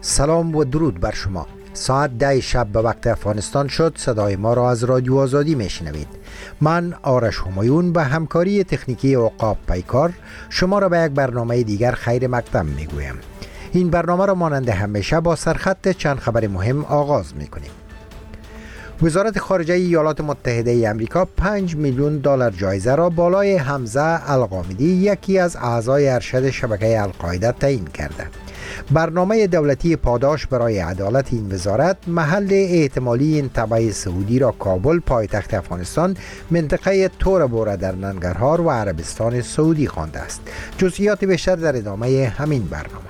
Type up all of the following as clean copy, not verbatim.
سلام و درود بر شما. ساعت 10 شب به وقت افغانستان شد. صدای ما را از رادیو آزادی میشنوید. من آرش همایون به همکاری تکنیکی عقاب پیکار شما را به یک برنامه دیگر خیر مقدم میگویم. این برنامه را مانند همیشه با سرخط چند خبر مهم آغاز میکنیم. وزارت خارجه ایالات متحده ای آمریکا 5 میلیون دلار جایزه را بالای حمزه الغامدی، یکی از اعضای ارشد شبکه القاعده، تعیین کرده. برنامه دولتی پاداش برای عدالت این وزارت محل احتمالی این تبع سعودی را کابل، پایتخت افغانستان، منطقه تور بوره در ننگرهار و عربستان سعودی خوانده است. جزئیات بیشتر در ادامه همین برنامه.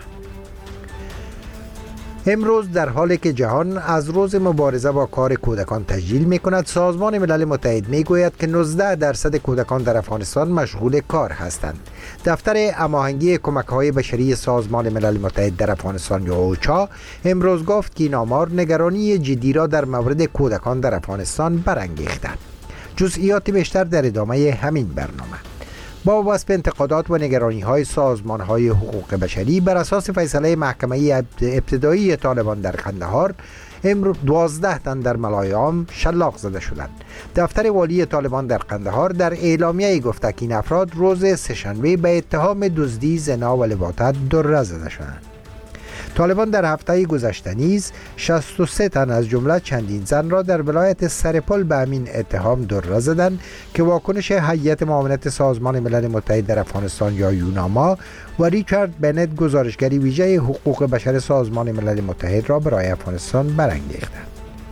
امروز در حالی که جهان از روز مبارزه با کار کودکان تجلیل می کند، سازمان ملل متحد می گوید که 19% کودکان در افغانستان مشغول کار هستند. دفتر هماهنگی کمک‌های بشری سازمان ملل متحد در افغانستان یا اوچا امروز گفت که این آمار نگرانی جدی را در مورد کودکان در افغانستان برانگیخته. جزئیات بیشتر در ادامه همین برنامه. با وصف انتقادات و نگرانی‌های سازمان‌های حقوق بشری بر اساس فیصله محکمه ابتدایی طالبان در قندهار، امروز 12 تن در ملایام شلاق زده شدند. دفتر والی طالبان در قندهار در اعلامیه‌ای گفته که این افراد روز سه‌شنبه به اتهام دزدی، زنا و لواطت دره زده شدند. طالبان در هفته گذشته نیز 63 تن از جمله چندین زن را در ولایت سرپل به همین اتهام دره زدند که واکنش هیئت معاونت سازمان ملل متحد در افغانستان یا یوناما و ریچارد بنت، گزارشگری ویژه حقوق بشر سازمان ملل متحد، را برای افغانستان برانگیختند.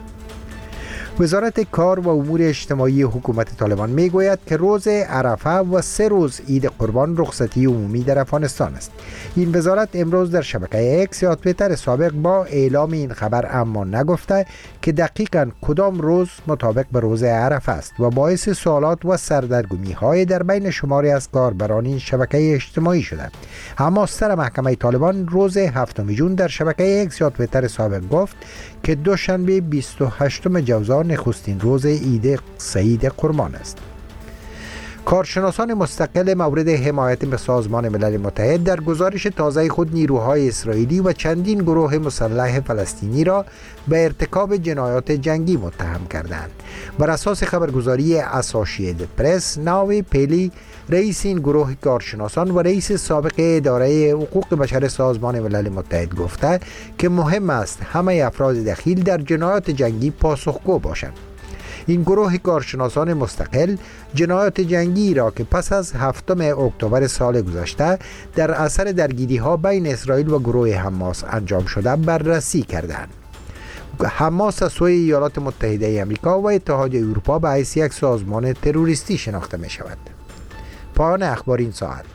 وزارت کار و امور اجتماعی حکومت طالبان می گوید که روز عرفه و 3 روز عید قربان رخصتی عمومی در افغانستان است. این وزارت امروز در شبکه اکس یا توییتر سابق با اعلام این خبر اما نگفته که دقیقاً کدام روز مطابق به روز عرفه است و باعث سوالات و سردرگمی های در بین شماری از کاربران این شبکه اجتماعی شده. اما سر محکمه طالبان روز 7 جون در شبکه اکس یا توییتر سابق گفت که دوشنبه 28 جوزا نخستین روز عید سعید قربان است. کارشناسان مستقل مورد حمایت به سازمان ملل متحد در گزارش تازه خود نیروهای اسرائیلی و چندین گروه مسلح فلسطینی را به ارتکاب جنایات جنگی متهم کردند. بر اساس خبرگزاری اسوشییتد پرس، ناوی پیلی، رئیس این گروه کارشناسان و رئیس سابق اداره حقوق بشر سازمان ملل متحد گفته که مهم است همه افراد دخیل در جنایات جنگی پاسخگو باشند. این گروه کارشناسان مستقل جنایات جنگی را که پس از 7 اکتبر سال گذشته در اثر درگیری‌ها بین اسرائیل و گروه حماس انجام شده بررسی کردند. حماس از سوی ایالات متحده آمریکا و اتحادیه اروپا به حیث یک سازمان تروریستی شناخته می شود. پایان اخبار این ساعت.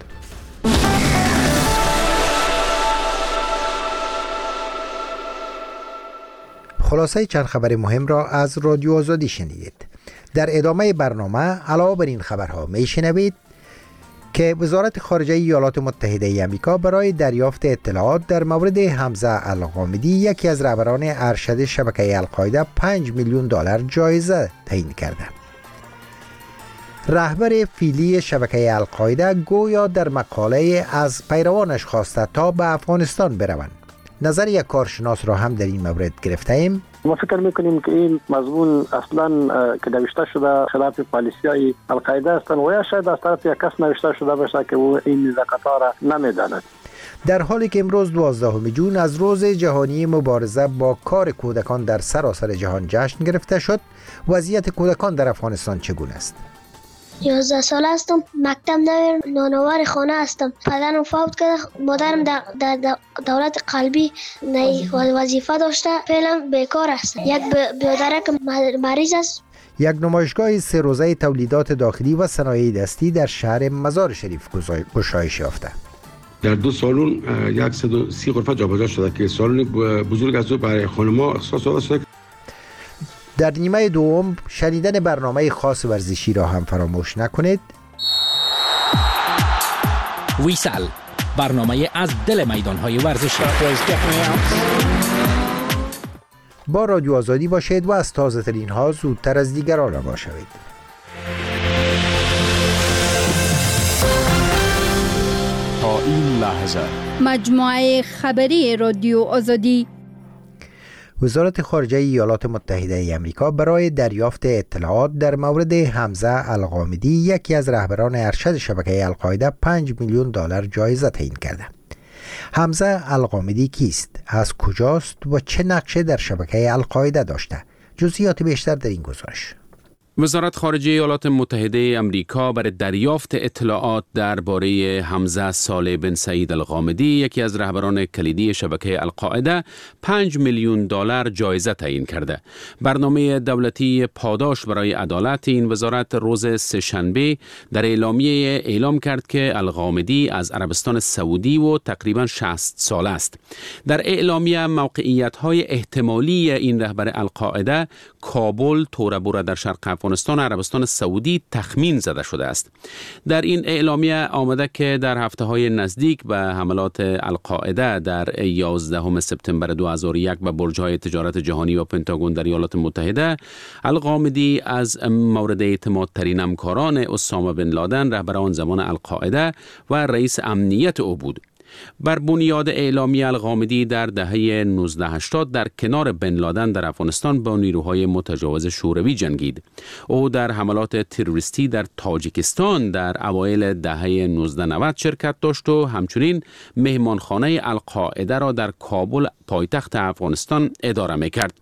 خلاصه چند خبر مهم را از رادیو آزادی شنیدید. در ادامه برنامه علاوه بر این خبرها می شنوید که وزارت خارجه ایالات متحده ای آمریکا برای دریافت اطلاعات در مورد حمزه الغامدی، یکی از رهبران ارشد شبکه القاعده، 5 میلیون دلار جایزه تعیین کرده. رهبر فعلی شبکه القاعده گویا در مقاله از پیروانش خواسته تا به افغانستان بروند. نظر یک کارشناس را هم در این مورد گرفته ایم. ما فکر میکنیم که این مضمون اصلا که نوشته شده خلاف پالیسی‌های القاعده است و یا شاید از طرف یک کس نوشته شده باشه که او این نزاکت‌ها را نمیداند. در حالی که امروز 12 جون از روز جهانی مبارزه با کار کودکان در سراسر جهان جشن گرفته شد، وضعیت کودکان در افغانستان چگونه است؟ 11 ساله هستم، مکتب نمیرم، نانوار خانه هستم. پدرم فوت کرده، مادرم در دولت قلبی وظیفه داشته، فعلا بیکار است. یک برادر که مریض است. یک نمایشگاه 3 روزه تولیدات داخلی و صنایع دستی در شهر مزار شریف گشایش یافته. در 2 سالن 130 غرفه جابجا شده که سالن بزرگ از برای خانم‌ها اختصاص شده. در نیمه دوم شنیدن برنامه خاص ورزشی را هم فراموش نکنید. ویسل، برنامه از دل میدان‌های ورزشی. با رادیو آزادی باشید و از تازه ترین ها زودتر از دیگران آگاه شوید. تا این لحظه مجموعه خبری رادیو آزادی وزارت خارجه ایالات متحده آمریکا برای دریافت اطلاعات در مورد حمزه الغامدی، یکی از رهبران ارشد شبکه القاعده، 5 میلیون دلار جایزه تعیین کرده. حمزه الغامدی کیست؟ از کجاست و چه نقشی در شبکه القاعده داشته؟ جزئیات بیشتر در این گزارش. وزارت خارجه ایالات متحده آمریکا برای دریافت اطلاعات درباره حمزه صالح بن سعید الغامدی، یکی از رهبران کلیدی شبکه القاعده، 5 میلیون دلار جایزه تعیین کرده. برنامه دولتی پاداش برای عدالت این وزارت روز سه‌شنبه در اعلامیه اعلام کرد که الغامدی از عربستان سعودی و تقریباً 60 ساله است. در اعلامیه موقعیت‌های احتمالی این رهبر القاعده، کابل، تورا بورا در شرق افغانستان، عربستان سعودی تخمین زده شده است. در این اعلامیه آمده که در هفته‌های نزدیک به حملات القاعده در 11 سپتامبر 2001 به برج‌های تجارت جهانی و پنتاگون در ایالات متحده، الغامدی از مورد اعتمادترین همکاران اسامه بن لادن، رهبر آن زمان القاعده و رئیس امنیت او بود. بر بنیاد اعلامیه، الغامدی در دهه 1980 در کنار بن لادن در افغانستان با نیروهای متجاوز شوروی جنگید. او در حملات تروریستی در تاجیکستان در اوایل دهه 1990 شرکت داشت و همچنین مهمانخانه القاعده را در کابل، پایتخت افغانستان، اداره می‌کرد.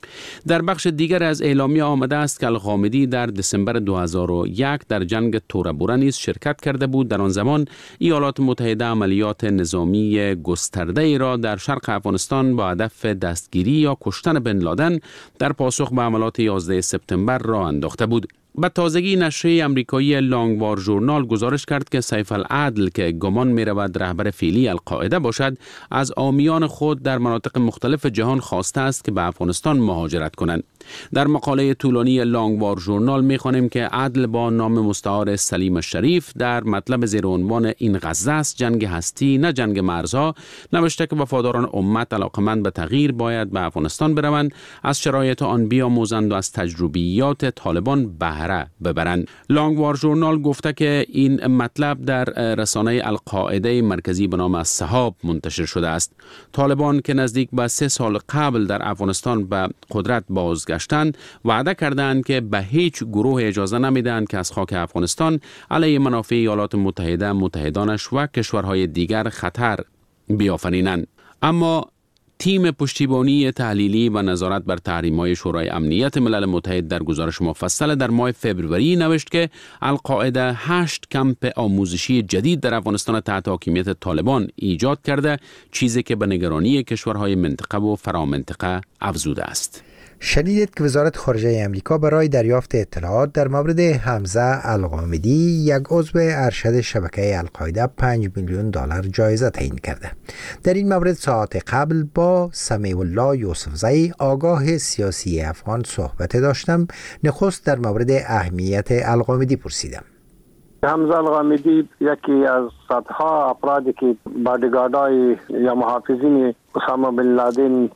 در بخش دیگر از اعلامیه آمده است که الغامدی در دسامبر 2001 در جنگ تورا بورا نیز شرکت کرده بود. در آن زمان ایالات متحده عملیات نظامی گسترده ای را در شرق افغانستان با هدف دستگیری یا کشتن بن لادن در پاسخ به حملات 11 سپتامبر را انداخته بود. به تازگی نشریه امریکایی لانگوار ژورنال گزارش کرد که سیف العدل که گمان می رود رهبر فعلی القاعده باشد، از عامیان خود در مناطق مختلف جهان خواسته است که به افغانستان مهاجرت کنند. در مقاله طولانی لانگوار ژورنال می خوانیم که عدل با نام مستعار سلیم شریف در مطلب زیر عنوان این غزه است جنگ هستی نه جنگ مرزها نوشته که وفاداران امت علاقمند به تغییر باید به افغانستان بروند، از شرایط آن بیاموزند و از تجربیات طالبان بهره ببرند. لانگوار ژورنال گفته که این مطلب در رسانه القاعده مرکزی به نام السحاب منتشر شده است. طالبان که نزدیک به 3 سال قبل در افغانستان به قدرت بازگشتند، وعده کردند که به هیچ گروه اجازه نمیدهند که از خاک افغانستان علیه منافع ایالات متحده، متحدانش و کشورهای دیگر خطر بیافرینند. اما تیم پشتیبانی تحلیلی و نظارت بر تحریم‌های شورای امنیت ملل متحد در گزارش مفصل در ماه فوریه نوشت که القاعده 8 کمپ آموزشی جدید در افغانستان تحت حاکمیت طالبان ایجاد کرده، چیزی که به نگرانی کشورهای منطقه و فرامنطقه افزوده است. شنیدید که وزارت خارجه آمریکا برای دریافت اطلاعات در مورد حمزه الغامدی، یک عضو ارشد شبکه القاعده، 5 میلیون دلار جایزه تعیین کرده. در این مورد ساعت قبل با سمیع الله یوسفزی، آگاه سیاسی افغان، صحبت داشتم. نخست در مورد اهمیت الغامدی پرسیدم. حمزه الغامدی یکی از صدها افرادی که بادیگاردای یا محافظین اسامه بن لادن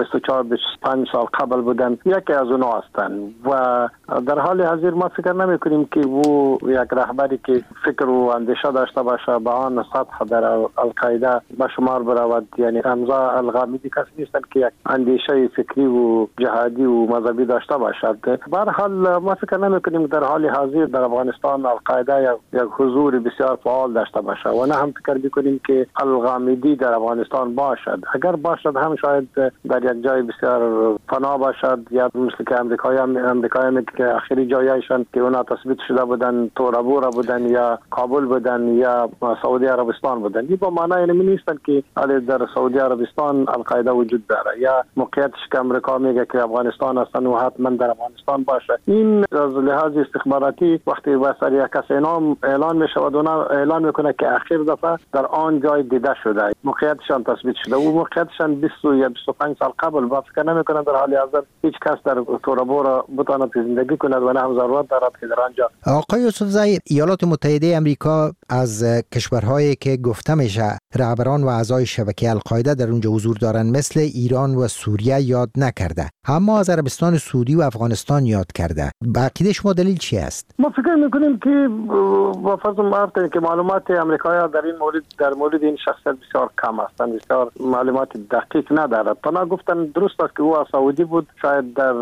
24-25 سال قبل بودن، یکی از اونا هستند و در حال حاضر ما فکر نمی کنیم که او یک رهبری که فکر و اندیشه داشته باشه به آن سطح در القاعده به شمار برود. یعنی حمزه الغامدی کسی نیستند که یک اندیشه فکری و جهادی و مذهبی داشته باشد. به هر حال ما فکر نمی کنیم در حال حاضر در افغانستان القاعده یک حضور بسیار فعال داشته باشه و نه هم فکر می‌کنیم که الغامدی در افغانستان باشد. اگر باشد هم شاید در یک جای بسیار پناه باشد، یا مثل که امریکایان که آخری جایشان که اونا تثبیت شده بودن تورا بورا بودن یا کابل بودن یا سعودی عربستان بودن. این با معنی اینمی نیستن که در سعودی عربستان القاعده وجود داره یا موقعیتش که امریکا میگه که افغانستان هستن و حتما در افغانستان باشه. این از لحاظ استخباراتی وقتی به سر یک کس اعلان میشه و اونا اعلان میکنه که اخیر دفعه در آن جای دیده شده، موقعیتشان تثبیت شده و موقعیتشان 20 یا 25 سال قبل، با فکر نمیکنم در حال حاضر هیچ کس در تورا بورا بتواند زندگی کند و نه هم ضرورت دارد که در آنجا. آقای یوسفزی، ایالات متحده آمریکا از کشورهایی که گفته میشه رهبران و اعضای شبکه القاعده در اونجا حضور دارند مثل ایران و سوریه یاد نکرده، اما از عربستان سعودی و افغانستان یاد کرده. به عقیده شما دلیل چی است؟ ما فکر میکنیم که با فرض معرفت که معلومات امریکایی در این مورد در مورد این شخصیت بسیار کم هستند، بسیار معلومات دقیق ندارد. تنها گفتن درست است که او سعودی بود، شاید در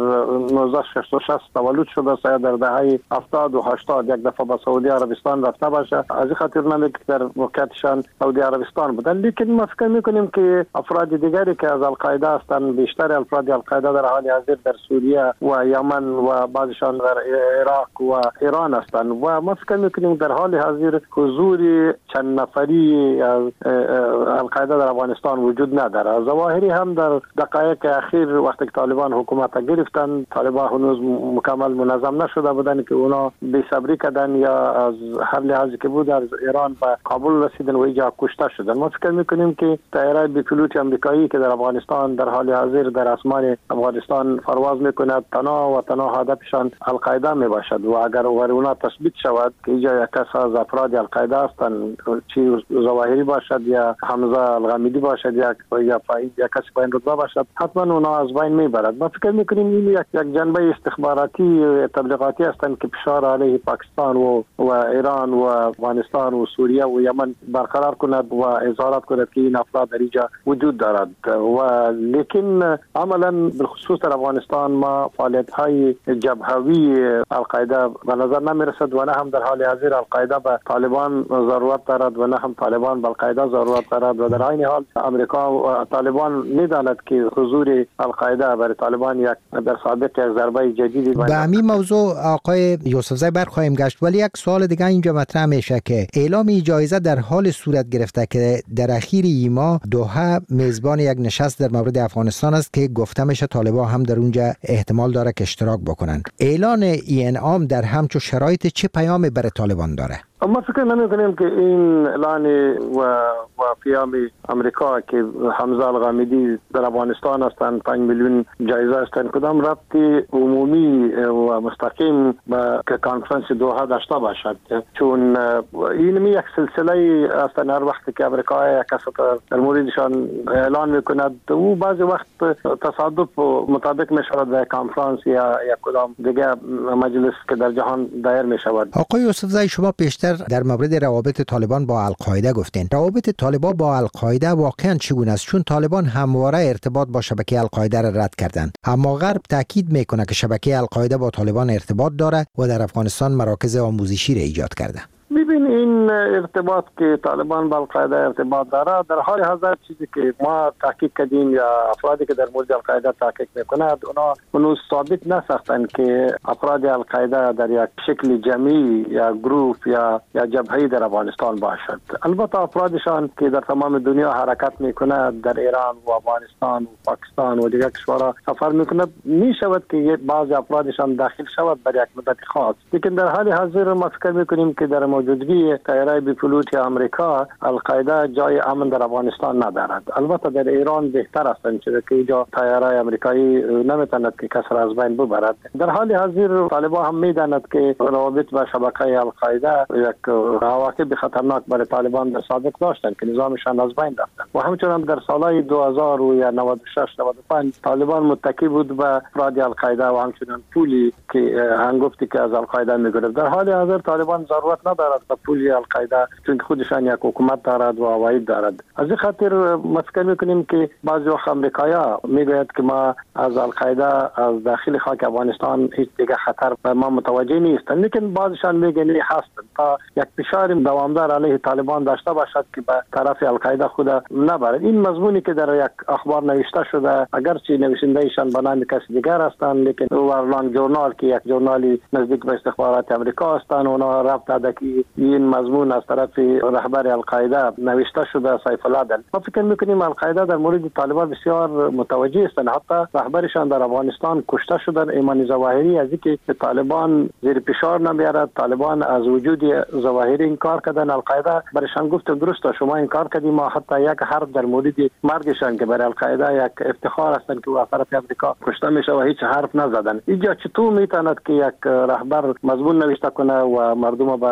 1966 تولد شده، شاید در دهه 70 و 80 یک دفعه به سعودی عربستان رفته باشه. از این خاطر نمیگه که در موقعیتشان سعودی عربستان بودن. لیکن ما فکر میکنیم که افراد دیگری که از القاعده هستند، بیشتر افراد القاعده در حال حاضر در سوریه و یمن و بعضشان در عراق و ایران هستند و ما فکر میکنیم در حال حاضر حضور چند نفری از القاعده در افغانستان وجود نداره. ظواهری هم در دقایق اخیر وقتی که طالبان حکومت گرفتن، طالبان هنوز مکمل منظم نشده بودن که اونا بی صبری کردن یا از هر لحاظی که بود از ایران به کابل رسیدن و اینجا کشته شدن. ما فکر میکنیم که طیاره بی پیلوت آمریکایی که در افغانستان در حال حاضر در اسمان افغانستان پرواز میکند، تنها هدفشان القاعده می باشد و اگر اونا تثبیت شود که اینجا یک کس از افراد القاعده هستند، چی ظواهری باشد یا حمزه الغامدی باشد یا فاید یا کسی با این رتبه باشد، حتما اونا از بین میبرد. ما فکر میکنیم این یک جنبه استخباراتی تبلیغاتی هستند که فشار علیه پاکستان و ایران و افغانستان و سوریه و یمن برقرار کند و اظهارات کند که این افراد در اینجا وجود دارد. و لیکن عملا بالخصوص در افغانستان ما فعالیت های جبهوی القاعده به نظر نمی رسد و نه هم در حال حاضر القاعده به طالبان ضرورت دارد و نه هم طالبان به القاعده ضرورت دارد و در این حال امریکا و طالبان می‌داند که حضور القاعده برای طالبان یک در سابق یک ضربه جدیدی به همین موضوع آقای یوسفزی برخواهیم گشت، ولی یک سوال دیگه اینجا مطرح میشه که اعلام جایزه در حال صورت گرفته که در اخیر ایما دوحه میزبان یک نشست در مورد افغانستان است که گفته میشه طالبان هم در اونجا احتمال داره که اشتراک بکنن. اعلان این انعام در همچو شرایط چه پیامی برای طالبان داره؟ ما فکر نمی‌کنیم که این اعلان و پیام امریکا که حمزه الغامدی در افغانستان هستند 5 میلیون جایزه هستند کدام ربطی عمومی و مستقیم به کنفرانس دوحه داشته باشد، چون این یک سلسله هستند. هر وقت که امریکا یک کس در موردشان اعلان میکند او بعضی وقت تصادف مطابق میشود به کنفرانس یا کدام دیگه مجلس که در جهان دایر میشود. آقای یوسفزی شما پیشتر در مورد روابط طالبان با القاعده گفتین. روابط طالبان با القاعده واقعا چگونه است؟ چون طالبان همواره ارتباط با شبکه القاعده را رد کردند، اما غرب تاکید میکنه که شبکه القاعده با طالبان ارتباط داره و در افغانستان مراکز آموزشی را ایجاد کرده. ببین این ارتباط که طالبان با القاعده ارتباط داره در حال حاضر چیزی که ما تحقیق کردیم یا افرادی که در مورد القاعده تحقیق میکنند اونا هنوز ثابت نساختند که افراد القاعده در یک شکل جمعی یا گروپ یا جبهه‌ای در افغانستان باشد. البته افرادشان که در تمام دنیا حرکت میکنند، در ایران و افغانستان و پاکستان و دیگر کشورها سفر میکنند، میشود که بعضی افرادشان داخل شود برای یک مدت خاص. لیکن در حال حاضر ما فکر میکنیم که در موجودگی طیاره بی پیلوت آمریکا القاعده جای امن در افغانستان ندارد. البته در ایران بهتر است که اینجا طیاره آمریکایی نمیتواند که کس را از بین ببرد. در حال حاضر طالبان هم میداند که روابط با شبکه القاعده یک عواقب خطرناک برای طالبان در سابق داشتند که نظامشان از بین رفتند و همچنین در سالهای 2000 و 96 95 طالبان متکی بود به افراد القاعده و همچنین پولی که هنگفتی که از القاعده میگرفت. در حال حاضر طالبان ضرورت ندارد به پول القاعده چون خودشان یک حکومت دارد و عواید دارد. از این خاطر ما فکر میکنیم که بعضی وقت امریکایی‌ها میگوید که ما از القاعده از داخل خاک افغانستان هیچ دیگه خطر به ما متوجه نیستند، لیکن بعضیشان میگن هستند تا یک فشار دوامدار علیه طالبان داشته باشد که به طرف القاعده خود نبرد. این مضمونی که در یک اخبار نوشته شده اگرچه نویسنده‌ایشان به نام کسی دیگر هستند، لیکن ورلانگ جورنال که یک ژورنالی نزدیک به استخبارات امریکا هستند اونا رفت داده که این مضمون از طرف رهبر القاعده نوشته شده سیف العدل. ما فکر میکنیم القاعده در مورد طالبان بسیار متوجه است. حتی رهبرشان در افغانستان کشته شدن. ایمان ظواهری از اینکه طالبان زیر فشار نمیارد، طالبان از وجود ظواهری انکار کردن. القاعده برشان گفت درست شما انکار کردیم، ما حتی یک حرف در مورد مرگشان که برای القاعده یک افتخار هستند که از طرف امریکا کشته میشه و هیچ حرف نزدن. اینجا چطور میتواند که یک رهبر مضمون نوشته کنه و مردم به القاعده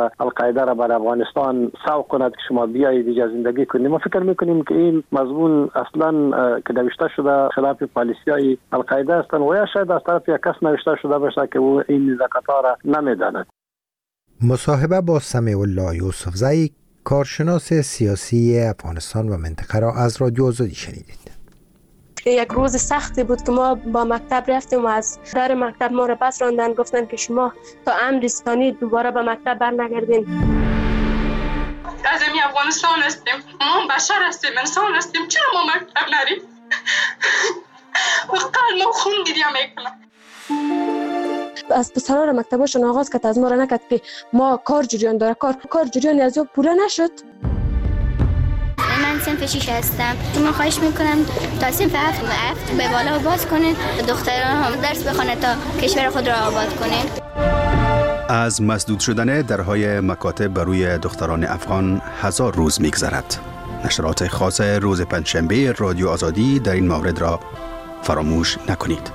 القاعده را بر افغانستان سوق کند که شما بیایید اینجا زندگی کنید. ما فکر میکنیم که این مضمون اصلا که نوشته شده خلاف پالیسی‌های القاعده است و یا شاید از طرف یک کس نوشته شده باشه که او این نزاکت‌ها را نمیداند. مصاحبه با سمیع الله یوسفزئی، کارشناس سیاسی افغانستان و منطقه را از رادیو آزادی شنیدید. یک روز سختی بود که ما با مکتب رفتیم و از در مکتب ما را پس راندن، گفتن که شما تا امر رسانی دوباره به مکتب برنگردین. از این افغانستان هستیم، ما بشر هستیم، انسان هستیم، چرا ما مکتب نریم؟ و قلب ما خون گریه میکنه. از پسرها را مکتباشون آغاز کرد، از ما را نکرد که ما کار جریان داره، کار جریان از او پوره نشد. من صنف 6 هستم. ما خواهش میکنم تا صنف 7 به بالا باز کنین، دختران هم درس بخونه تا کشور خود را آباد کنین. از مسدود شدن درهای مکاتب بر روی دختران افغان 1000 روز میگذرد. نشرات خاص روز پنجشنبه رادیو آزادی در این مورد را فراموش نکنید.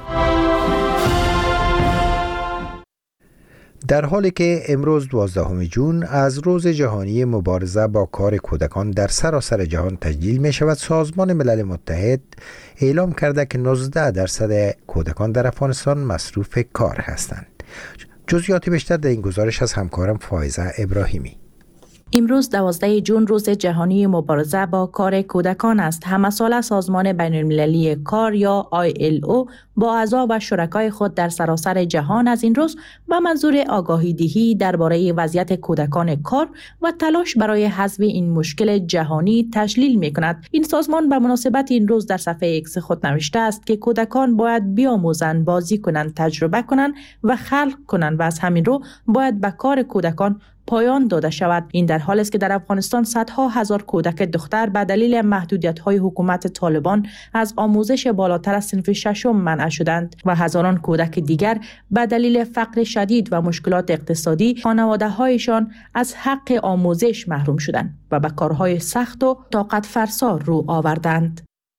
در حالی که امروز 12 جون از روز جهانی مبارزه با کار کودکان در سراسر جهان تجلیل می شود، سازمان ملل متحد اعلام کرده که 19% کودکان در افغانستان مصروف کار هستند. جزئیات بیشتر در این گزارش از همکارم فائزه ابراهیمی. امروز 12 جون روز جهانی مبارزه با کار کودکان است. همه ساله سازمان بین المللی کار یا ILO با اعضا و شرکای خود در سراسر جهان از این روز به منظور آگاهی دهی درباره وضعیت کودکان کار و تلاش برای حذف این مشکل جهانی تجلیل می کند. این سازمان به مناسبت این روز در صفحه ایکس خود نوشته است که کودکان باید بیاموزند، بازی کنند، تجربه کنند و خلق کنند و از همین رو باید به کار کودکان پایان داده شود. این در حالی است که در افغانستان صدها هزار کودک دختر به دلیل محدودیت‌های حکومت طالبان از آموزش بالاتر از صنف 6 منع شدند و هزاران کودک دیگر به دلیل فقر شدید و مشکلات اقتصادی خانواده‌هایشان از حق آموزش محروم شدند و به کارهای سخت و طاقت فرسا رو آوردند.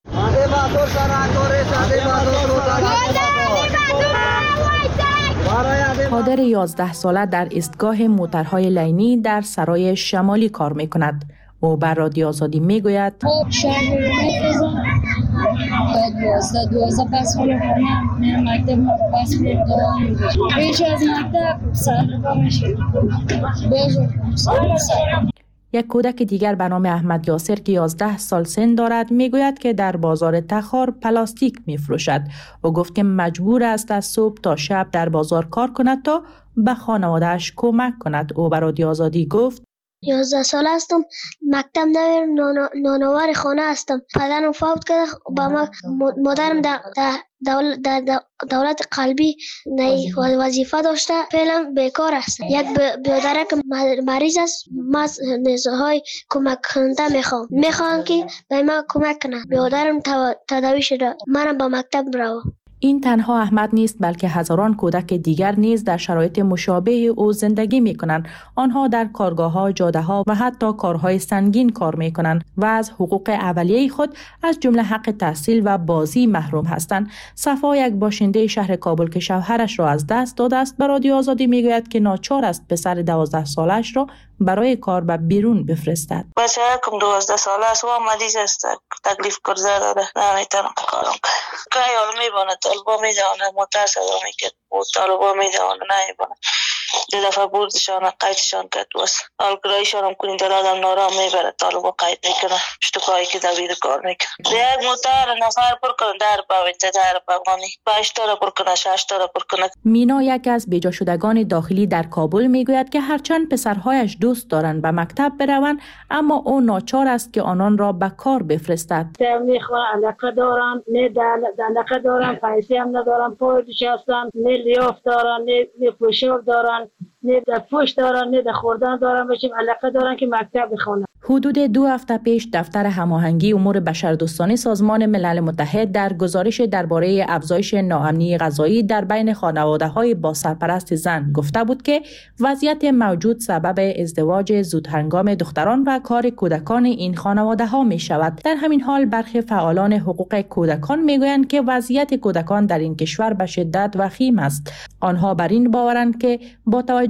قادر 11 ساله در ایستگاه موترهای لینی در سرای شمالی کار می کند. او بر رادیو آزادی می گوید یک کودک دیگر به نام احمد یاسر که 11 سال سن دارد میگوید که در بازار تخار پلاستیک میفروشد و گفت که مجبور است از صبح تا شب در بازار کار کند تا به خانواده‌اش کمک کند. او به رادیو آزادی گفت 11 سال هستم، مکتب نمیرم، نانوار خانه هستم. پدرم فوت کرده، با ما مادرم در دولت قلبی وظیفه داشته، فعلا بیکار است. یک برادر که مریض است، ما نزاهای کمک کننده میخوام که به ما کمک کنه. برادرم تداوی شده، منم با مکتب برم. این تنها احمد نیست، بلکه هزاران کودک دیگر نیز در شرایط مشابه او زندگی می کنند. آنها در کارگاه‌ها، جاده‌ها و حتی کارهای سنگین کار می کنند و از حقوق اولیه خود از جمله حق تحصیل و بازی محروم هستند. صفا، یک باشنده شهر کابل که شوهرش را از دست داده است، به رادیو آزادی می گوید که ناچار است پسر 12 سالش را برای کار به بیرون بفرستد. بچه کم 12 ساله است و مریض است، تکلیف کرده داره، نمیتونم کارم کنم. که حال میبانه طالبا میدانه، موتر صدا میکرد و طالبا میدانه نمیبانه. دو دفعه بردشان قیدشان کرد وست آلگرایشان هم کنید در آدم نارام میبره، طالبا قید میکنه، شتوکایی که دوید کار میکنه. یک موتر نفر پر کنه، در باویده در باوانی 5 تا پر کنه، 6 تا پر کنه. مینا، یک از بیجا شدگان داخلی در کابل میگوید که هرچند پسرهایش دوست دارند به مکتب بروند، اما او ناچار است که آنان را به کار بفرستد. میخوان علاقه دارن، نه علاقه دارن، پیسه هم ندارن، پایدش هستن، نه لیاف دارن، نه پوشاک دارن، نه در پشت دارن، نه در خوردن دارن، بچیم علاقه دارن که مکتب بخونن. حدود 2 هفته پیش دفتر هماهنگی امور بشردوستانه سازمان ملل متحد در گزارش درباره افزایش ناامنی غذایی در بین خانواده‌های با سرپرست زن گفته بود که وضعیت موجود سبب ازدواج زودهنگام دختران و کار کودکان این خانواده‌ها می شود. در همین حال برخی فعالان حقوق کودکان میگویند که وضعیت کودکان در این کشور به شدت وخیم است. آنها بر این باورند که با توجه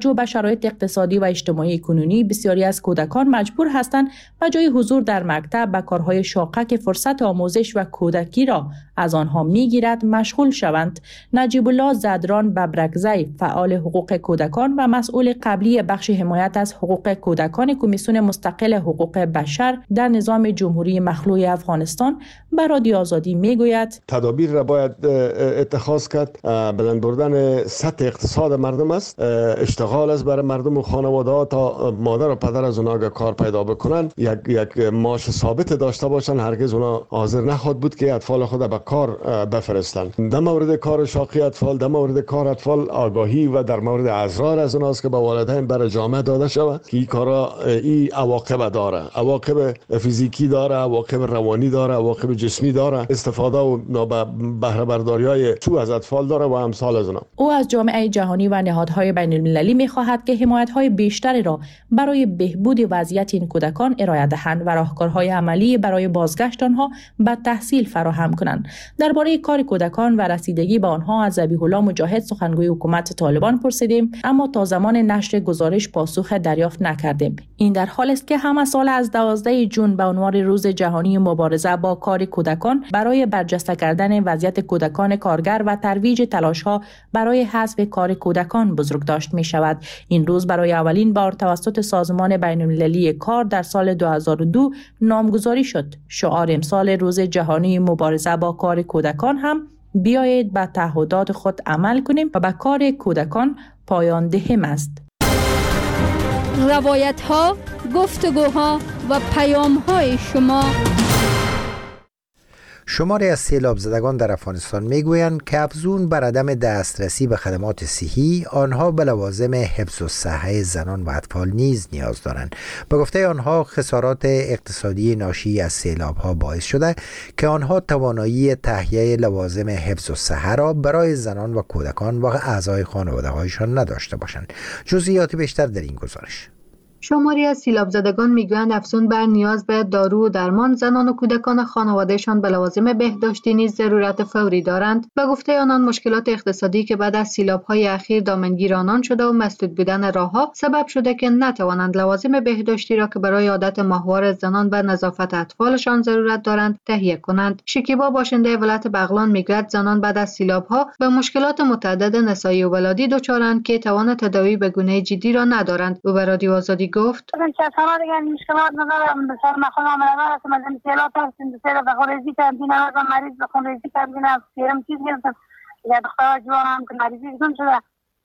توجه به شرایط اقتصادی و اجتماعی کنونی بسیاری از کودکان مجبور هستند به جای حضور در مکتب به کارهای شاقه که فرصت آموزش و کودکی را از آنها میگیرد مشغول شوند. نجیب الله زدران ببرکزی، فعال حقوق کودکان و مسئول قبلی بخش حمایت از حقوق کودکان کمیسیون مستقل حقوق بشر در نظام جمهوری مخلوع افغانستان، به رادیو آزادی میگوید تدابیر را باید اتخاذ کرد. بلند بردن سطح اقتصاد مردم است، اشتغال است برای مردم و خانواده ها تا مادر و پدر از اونها کار پیدا بکنن، یک معاش ثابت داشته باشن. هرگز اونها حاضر نخواد بود که اطفال خود به کار بفرستند. در مورد کار شاقی اطفال، در مورد کار اطفال آگاهی و در مورد اضرار از اوناست که به والدین برای جامعه داده شود که این کارا این عواقب داره، عواقب فیزیکی داره، عواقب روانی داره، عواقب جسمی داره، استفاده و بهره برداری‌های تو از اطفال داره و امثال از اونها. او از جامعه جهانی و نهادهای بین المللی می‌خواهد که حمایت‌های بیشتری را برای بهبود وضعیت این کودکان ارائه دهند و راهکارهای عملی برای بازگشت آنها به تحصیل فراهم کنند. درباره کار کودکان و رسیدگی به آنها از ذبیح الله مجاهد، سخنگوی حکومت طالبان، پرسیدیم، اما تا زمان نشر گزارش پاسخ دریافت نکردیم. این در حال است که همه سال از 12 جون به عنوان روز جهانی مبارزه با کار کودکان برای برجسته کردن وضعیت کودکان کارگر و ترویج تلاش‌ها برای حذف کار کودکان بزرگداشت می‌شود. این روز برای اولین بار توسط سازمان بین‌المللی کار در سال 2002 نامگذاری شد. شعار امسال روز جهانی مبارزه با کار کودکان هم بیایید به تعهدات خود عمل کنیم و به کار کودکان پایان دهیم است. روایت‌ها، گفتگوها و پیام‌های شما. شماری از سیلاب زدگان در افغانستان میگویند که افزون بر عدم دسترسی به خدمات صحی، آنها به لوازم حفظ الصحه زنان و اطفال نیز نیاز دارند. به گفته آنها خسارات اقتصادی ناشی از سیلاب ها باعث شده که آنها توانایی تهیه لوازم حفظ الصحه را برای زنان و کودکان و اعضای خانواده هایشان نداشته باشند. جزئیات بیشتر در این گزارش. شماری از سیلاب زدگان میگویند افزون بر نیاز به دارو و درمان، زنان و کودکان خانوادهشان به لوازم بهداشتی نیز ضرورت فوری دارند. به گفته آنان مشکلات اقتصادی که بعد از سیلاب‌های اخیر دامنگیر آنان شده و مسدود بودن راه‌ها سبب شده که نتوانند لوازم بهداشتی را که برای عادت ماهوار زنان به نظافت اطفالشان ضرورت دارند تهیه کنند. شکیبا باشنده ولایت بغلان میگوید زنان بعد از سیلاب‌ها به مشکلات متعدد نسایی و ولادی دچارند که توان تداوی به گونه جدی را ندارند. او به رادیو آزادی گفت شما دیگه مشکلات ندارم، بسیار مخون عملان هستم، از این سیلات هستیم، بسیار بخوریزی کردیم، از مریض بخوریزی کردیم، سیرم چیز گرفتم، یا دختر جوان هم که مریضی گفتم شده،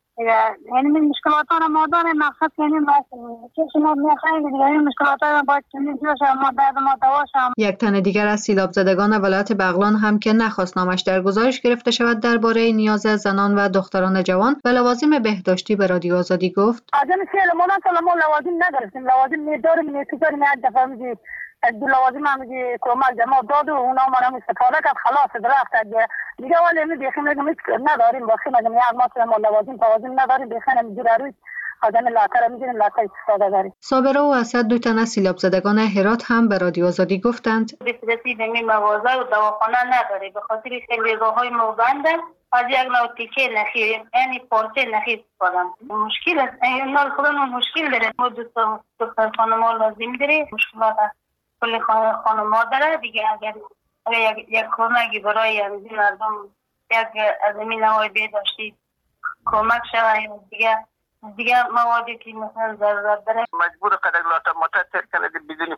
یعنی این مشکلات ها ما داریم، مقصد کنیم که شما میخواهیم دیگه این مشکلات ها باید کنیم جوش ما درد ما دواشم. یک تن دیگر از سیلاب زدگان ولایت بغلان هم که نخواست نامش در گزارش گرفته شود درباره نیاز زنان و دختران جوان به لوازم بهداشتی به رادیو آزادی گفت از این سیلمان ما لوازم نداریم، لوازم میداریم میتونیم یک دفعه میگی دو لوازم هم میگی کمک جمع داد و اونا ما هم استفاده کرد خلاص درخت دیگه ولی میخیم نداریم باقی مگه یک ما لوازم نداریم بخنم جور روی آدم لاکر میگیریم لاکر استفاده داریم. صابره و اسد دو تن از سیلاب زدگان هرات هم به رادیو آزادی گفتند دسترسی به می مغازه و دواخانه نداره به خاطر خیلی راههای ما بنده، از یک نوع تیکه نخی یعنی پارچه نخی استفاده مشکل است. اینا خودمون مشکل داره، ما دختر خانم‌ها لازم داره، مشکلات کل خانم‌ها داره دیگه. اگر یک کمکی برای این مردم یک از این نوع بهداشتی کمک شود دیگه موادی که مثلا ضرورت داره مجبور قدر لاتا متاثر کنه بدون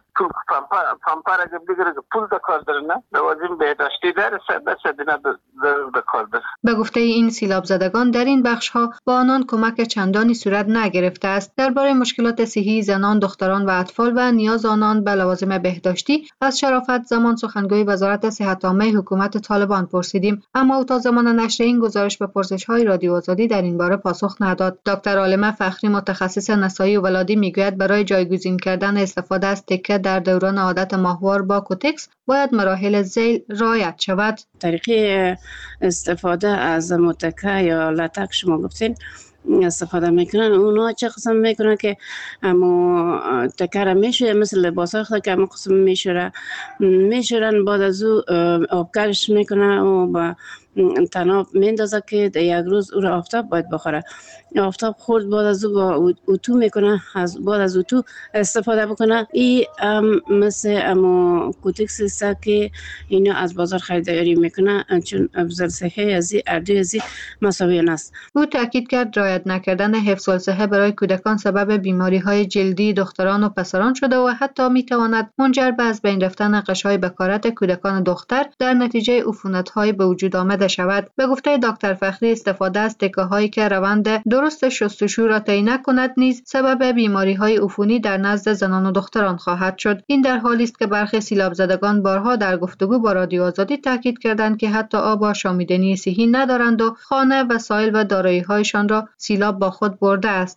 پامپر اگه بگیره پول دا کار داره نه لوازم بهداشتی داره بس دینا ضرور کار داره. به گفته این سیلاب زدگان در این بخش ها با آنان کمک چندانی صورت نگرفته است. درباره مشکلات صحی زنان، دختران و اطفال و نیاز آنان به لوازم بهداشتی از شرافت زمان سخنگوی وزارت صحت عامه حکومت طالبان پرسیدیم، اما او تا زمان نشر این گزارش به پرسش‌های رادیو آزادی در این باره پاسخ نداد. دکتر عالمه فخری متخصص نسایی و ولادی میگوید برای جایگزین کردن استفاده از تکه در دوران عادت ماهوار با کوتکس باید مراحل ذیل رعایت شود. طریقه استفاده از متکه یا لاتک شما گفتین استفاده میکنن، اونا چه قسم میکنن که اما تکه میشه مثل لباس های خود که اما قسم میشورن بعد از او آبکارش میکنن و با تناب میندازه که در یک روز او را آفتاب باید بخوره. آفتاب خورد بعد از او با اتو میکنه، بعد از اتو استفاده بکنه. این مثل اما کوتکس است که اینا از بازار خریداری میکنه، چون افضل صحه از اردوی از مساوی است. او تاکید کرد رعایت نکردن حفظ الصحه برای کودکان سبب بیماری های جلدی دختران و پسران شده و حتی میتواند منجر به از بین رفتن قشای بکارت کودکان دختر در نتیجه عفونت های به وجود آمده شود. به گفته دکتر فخری، استفاده از تکه هایی که روند درست شستشو را طی نکند نیز سبب بیماری های عفونی در نزد زنان و دختران خواهد شد. این در حالی است که برخی سیلاب زدگان بارها در گفتگو با رادیو آزادی تاکید کردند که حتی آب و آشامیدنی صحی ندارند و خانه، وسایل و دارایی هایشان را سیلاب با خود برده است.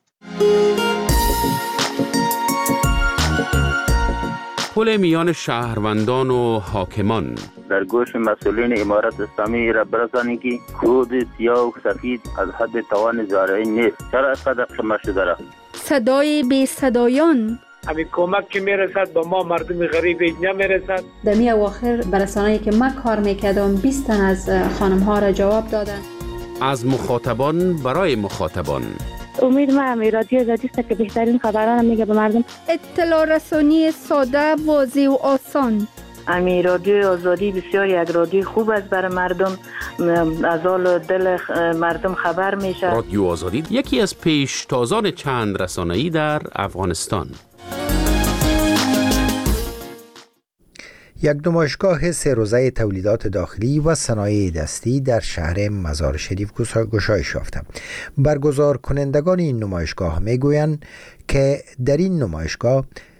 پل میان شهروندان و حاکمان. در گوش مسئولین امارت اسلامی را برسانید که کود سیاه و سفید از حد توان زارعی نیست. چرا اینقدر خمه شده را؟ صدای بی صدایان. همین کمک که میرسد به ما مردم غریب نمیرسد. در می اواخر برسانه‌ای که من کار میکردم 20 تن از خانم ها را جواب دادن. از مخاطبان برای مخاطبان. امید ما هم رادیو آزادی است که بهترین خبران میگه به مردم. اطلاع رسانی ساده، واضح و آسان. امی رادیو آزادی بسیار یک رادیو خوب است برای مردم، از حال دل مردم خبر میشه. رادیو آزادی یکی از پیشتازان چند رسانه‌ای در افغانستان. یک نمایشگاه 3 روزه تولیدات داخلی و صنایع دستی در شهر مزار شریف گشایش یافت. برگزار کنندگان این نمایشگاه میگویند که در این نمایشگاه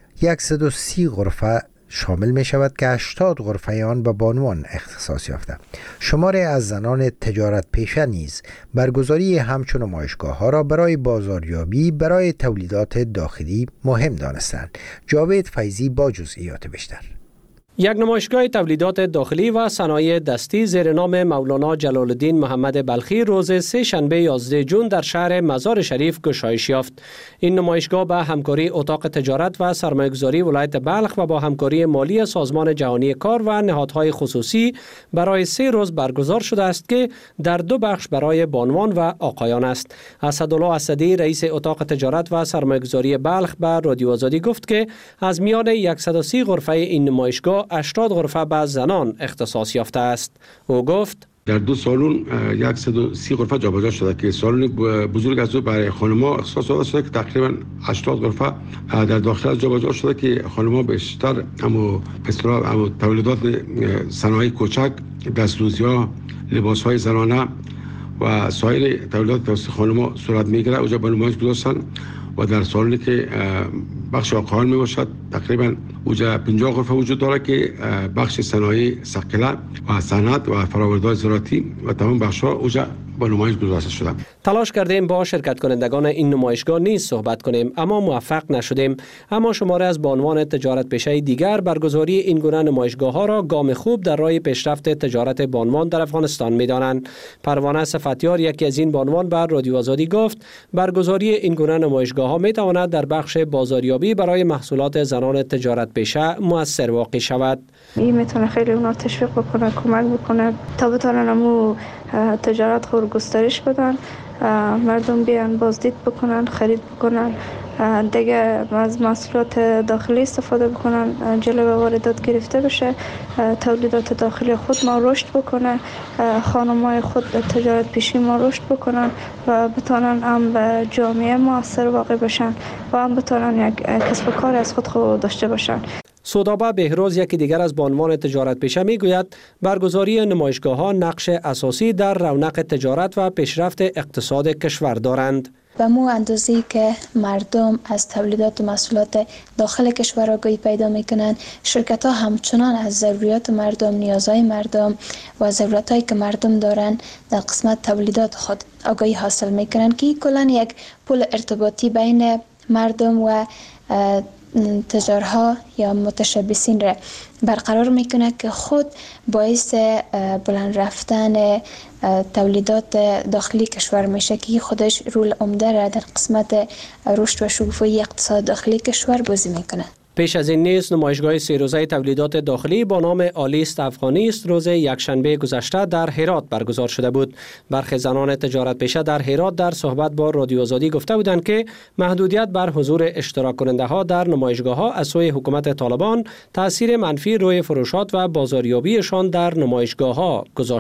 130 غرفه شامل می شود که 80 غرفه آن به بانوان اختصاص یافته. شماری از زنان تجارت پیشه نیز برگزاری همچون نمایشگاه ها را برای بازاریابی برای تولیدات داخلی مهم دانستند. جاوید فیضی با جزئیات بیشتر. یک نمایشگاه تولیدات داخلی و صنایع دستی زیر نام مولانا جلال الدین محمد بلخی روز سه شنبه 11 جون در شهر مزار شریف گشایش یافت. این نمایشگاه با همکاری اتاق تجارت و سرمایه‌گذاری ولایت بلخ و با همکاری مالی سازمان جهانی کار و نهادهای خصوصی برای 3 روز برگزار شده است که در 2 بخش برای بانوان و آقایان است. اسدالله اسدی رئیس اتاق تجارت و سرمایه‌گذاری بلخ به رادیو آزادی گفت که از میان 130 غرفه این نمایشگاه 80 غرفه به زنان اختصاص یافته است. او گفت در 2 سالن 130 غرفه جابجا شده که سالن بزرگ از او برای خانم‌ها اختصاص داده شده که تقریبا 80 غرفه در داخل از جابجا شده که خانم‌ها بیشتر اما تولیدات صنایع کوچک، دست‌دوزی‌ها، لباس‌های زنانه و سایر تولیدات توسط خانم‌ها صورت می‌گیرد. اونجا به نمایش گذاشتن و در سالنی که بخش آقایان می باشد تقریبا اوجا 50 غرفه وجود دارد که بخش صنایع ثقیله و صنعت و فرآورده‌های زراعتی و تمام بخش‌ها اوجا با نمایش گذاشته شده. تلاش کردیم با شرکت کنندگان این نمایشگاه نیز صحبت کنیم اما موفق نشدیم. اما شماره از بانوان تجارت پیشه دیگر برگزاری این گونه نمایشگاه‌ها را گام خوب در راه پیشرفت تجارت بانوان در افغانستان می‌دانند. پروانه صفتیار یکی از این بانوان بر رادیو آزادی گفت برگزاری این گونه نمایشگاه‌ها می‌تواند در بخش بازاریابی برای محصولات زنان تجارت پیشه مؤثر واقع شود. این میتونه خیلی اونا تشویق بکنه، کمک بکنه تا بتونن امو تجارت خود گسترش بدن، مردم بیان بازدید بکنن، خرید بکنن، دیگه از محصولات داخلی استفاده بکنن، جلوی واردات گرفته بشه، تولیدات داخلی خود ما رشد بکنه، خانم‌های خود تجارت پیشی ما رشد بکنن و بتونن هم به جامعه مؤثر واقع بشن و هم بتونن یک کسب و کار از خود داشته باشن. سودابه بهروز یکی دیگر از بانوان تجارت پیشه میگوید برگزاری نمایشگاه‌ها نقش اساسی در رونق تجارت و پیشرفت اقتصاد کشور دارند. به مو اندازه‌ای که مردم از تولیدات و محصولات داخل کشور آگاهی پیدا میکنن، شرکت ها همچنان از ضروریات مردم، نیازهای مردم و ضرورتهایی که مردم دارن در قسمت تولیدات خود آگاهی حاصل میکنن که کلاً یک پل ارتباطی بین مردم و تجارها یا متشبثین را برقرار میکنه که خود باعث بلند رفتن تولیدات داخلی کشور میشه که خودش رول عمده را در قسمت رشد و شکوفایی اقتصاد داخلی کشور بازی میکنه. پیش از این نیز نمایشگاه 3 روزه تولیدات داخلی با نام آلیست افغانی است روز یکشنبه گذشته در هرات برگزار شده بود. برخی زنان تجارت پیشه در هرات در صحبت با رادیو آزادی گفته بودند که محدودیت بر حضور اشتراک کننده ها در نمایشگاه ها از سوی حکومت طالبان تاثیر منفی روی فروشات و بازاریابیشان در نمایشگاه ها گذاشته